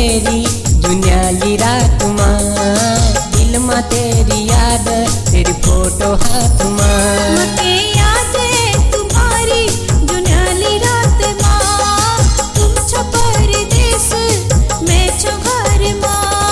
तेरी दुनियाली रात माँ, दिल माँ तेरी याद तेरी फोटो हाथ माँ। मके याद है तुम्हारी दुनियाली रात माँ, तुम छो परदेस मैं छो घर माँ।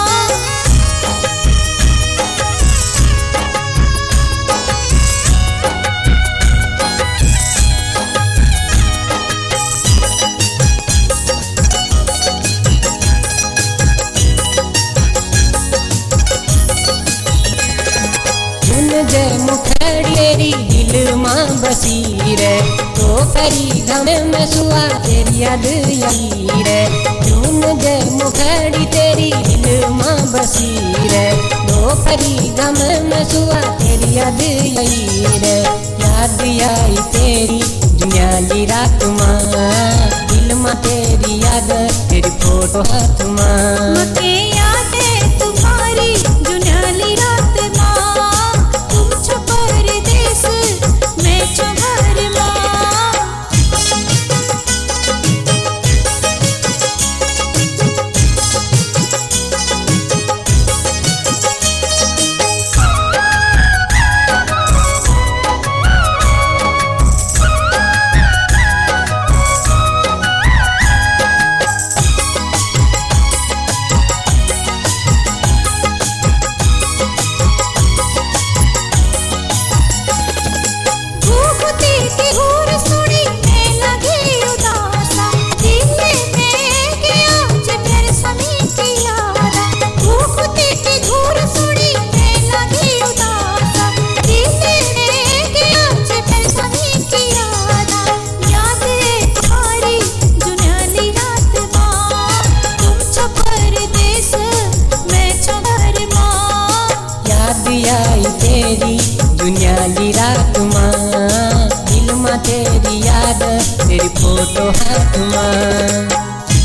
जय मुखड़ी तेरी दिल माँ बसी रे, तो करी गम में सुआ तेरी याद आई रे। जून जय मुखड़ी तेरी दिल माँ बसी रे, तो करी गम में सुआ तेरी याद आई रे। याद आई तेरी दुनियाली रात माँ, दिल माँ तेरी याद तेरी फोटो हाथ माँ। मके याद है तुम्हारी दुनियाली रात माँ, तुम छो परदेस मैं छो घर माँ। आई तेरी दुनियाली रात माँ, दिल माँ तेरी याद तेरी फोटो हाथ माँ।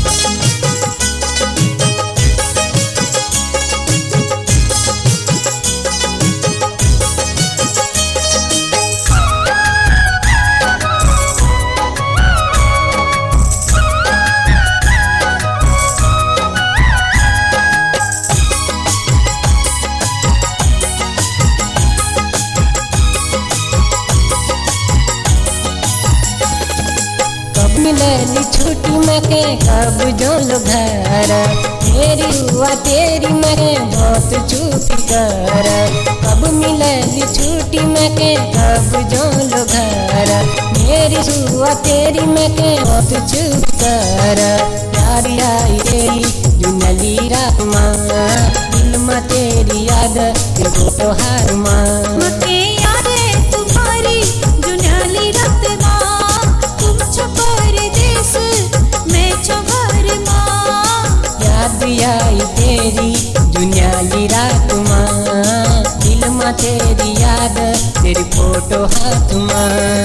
मिलनी छुट्टी में के कब जो लो घर, मेरी हुआ तेरी मैं बहुत चुप कर। कब मिलनी छुट्टी में के कब जो लो घर, मेरी हुआ तेरी मैं के बहुत चुप कर। यारी आई तेरी दुनियाली रात माँ, दिल माँ तेरी याद तेरी फोटो हाथ माँ। मके याद है तुम्हारी दुनियाली रात माँ, तुम छो परदेस मैं छो घर माँ। याद आई तेरी दुनियाली रात माँ, दिल माँ तेरी याद तेरी फोटो हाथ माँ।